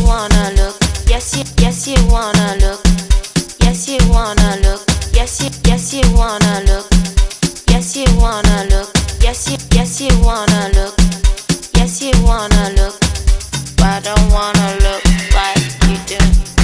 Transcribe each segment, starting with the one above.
wanna look. Yes you wanna look. Yes you wanna look. Yes you wanna look. Yes you wanna look. Yes you wanna look. Yes you wanna look. But I don't wanna look like you do.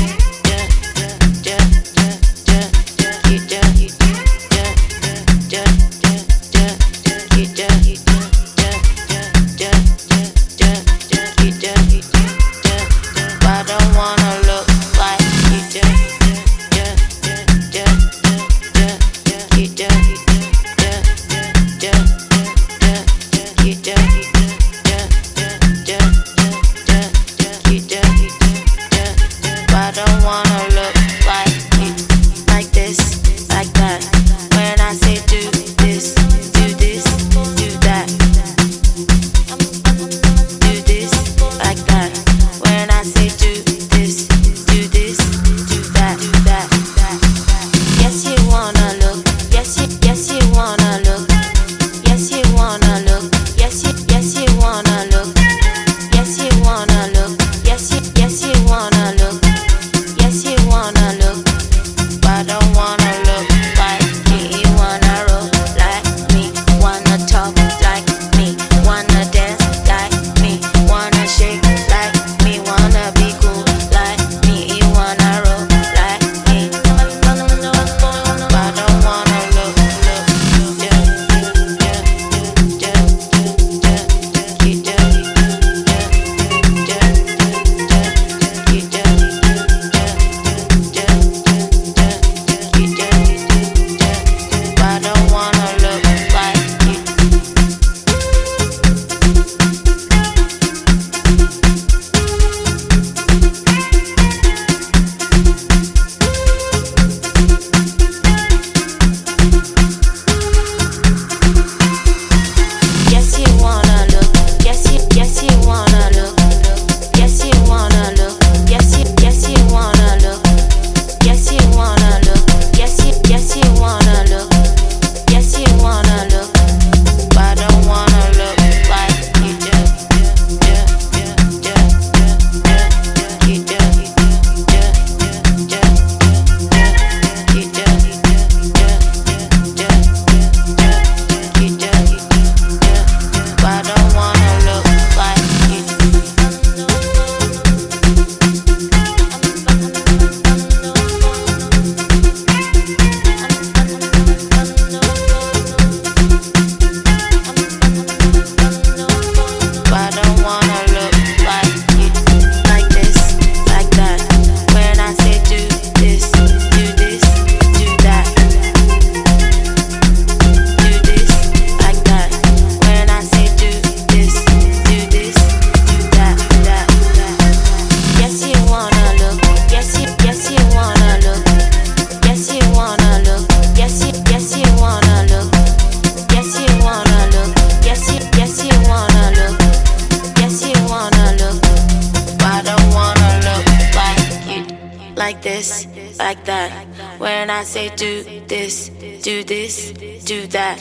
Like this, like that. When I say do this, do this, do that.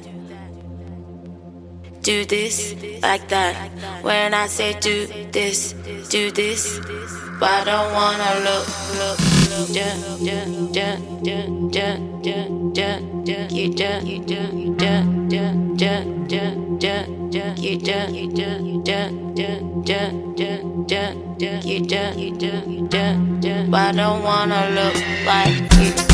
Do this, like that. When I say do this, do this. But I don't wanna look. But I don't wanna look like you.